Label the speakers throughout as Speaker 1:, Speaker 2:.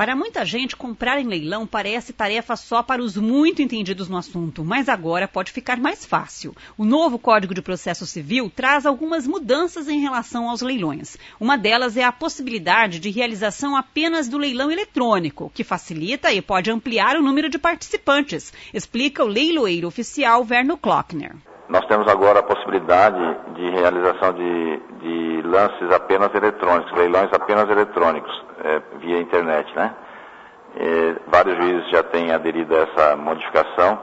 Speaker 1: Para muita gente, comprar em leilão parece tarefa só para os muito entendidos no assunto, mas agora pode ficar mais fácil. O novo Código de Processo Civil traz algumas mudanças em relação aos leilões. Uma delas é a possibilidade de realização apenas do leilão eletrônico, que facilita e pode ampliar o número de participantes, explica o leiloeiro oficial Verno Klockner.
Speaker 2: Nós temos agora a possibilidade de realização de lances apenas eletrônicos, leilões apenas eletrônicos, via internet, né? Vários juízes já têm aderido a essa modificação.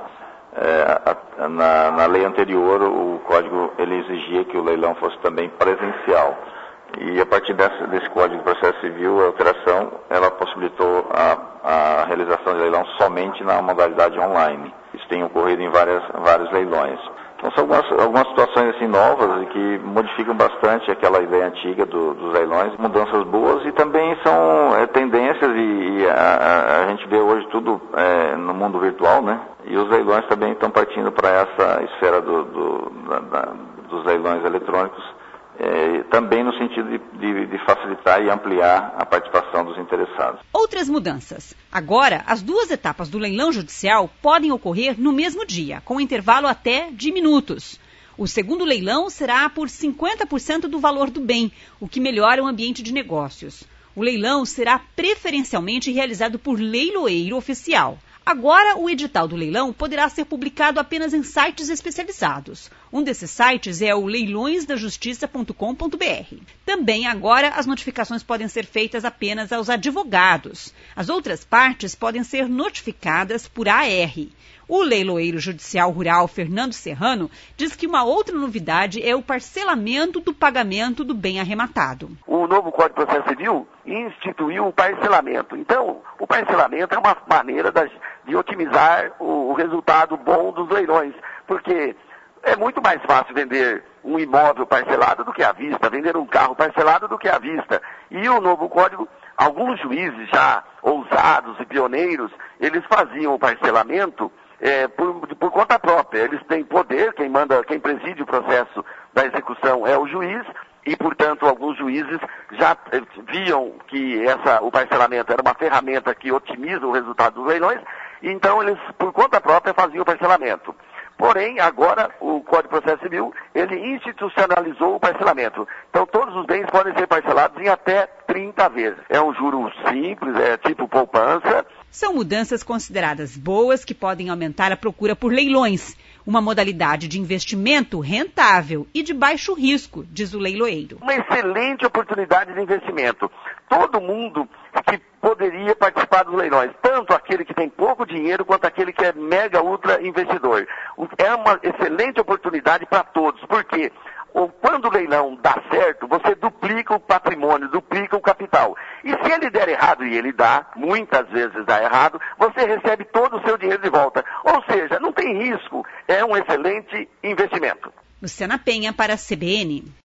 Speaker 2: Na lei anterior, o código ele exigia que o leilão fosse também presencial. E a partir desse Código de Processo Civil, a alteração, ela possibilitou a realização de leilão somente na modalidade online. Isso tem ocorrido em vários leilões. Então são algumas situações assim novas e que modificam bastante aquela ideia antiga dos leilões, mudanças boas e também são tendências e a gente vê hoje tudo no mundo virtual, né? E os leilões também estão partindo para essa esfera dos leilões eletrônicos, também no sentido de facilitar e ampliar a participação dos interessados.
Speaker 1: Outras mudanças. Agora, as duas etapas do leilão judicial podem ocorrer no mesmo dia, com intervalo até de minutos. O segundo leilão será por 50% do valor do bem, o que melhora o ambiente de negócios. O leilão será preferencialmente realizado por leiloeiro oficial. Agora, o edital do leilão poderá ser publicado apenas em sites especializados. Um desses sites é o leilõesdajustiça.com.br. Também agora as notificações podem ser feitas apenas aos advogados. As outras partes podem ser notificadas por AR. O leiloeiro judicial rural Fernando Serrano diz que uma outra novidade é o parcelamento do pagamento do bem arrematado.
Speaker 3: O novo Código de Processo Civil instituiu o parcelamento. Então, o parcelamento é uma maneira de otimizar o resultado bom dos leilões, porque é muito mais fácil vender um imóvel parcelado do que à vista, vender um carro parcelado do que à vista. E o novo código, alguns juízes já ousados e pioneiros, eles faziam o parcelamento por conta própria. Eles têm poder, quem preside o processo da execução é o juiz, e, portanto, alguns juízes já viam que o parcelamento era uma ferramenta que otimiza o resultado dos leilões, então eles, por conta própria, faziam o parcelamento. Porém, agora, o Código de Processo Civil, ele institucionalizou o parcelamento. Então, todos os bens podem ser parcelados em até 30 vezes. É um juro simples, é tipo poupança.
Speaker 1: São mudanças consideradas boas que podem aumentar a procura por leilões. Uma modalidade de investimento rentável e de baixo risco, diz o leiloeiro.
Speaker 3: Uma excelente oportunidade de investimento. Todo mundo que poderia participar dos leilões, tanto aquele que tem pouco dinheiro quanto aquele que é mega ultra investidor. É uma excelente oportunidade para todos, porque quando o leilão dá certo, você duplica o patrimônio, duplica o capital. E se ele der errado, e ele dá, muitas vezes dá errado, você recebe todo o seu dinheiro de volta. Ou seja, não tem risco, é um excelente investimento.
Speaker 1: Luciana Penha para a CBN.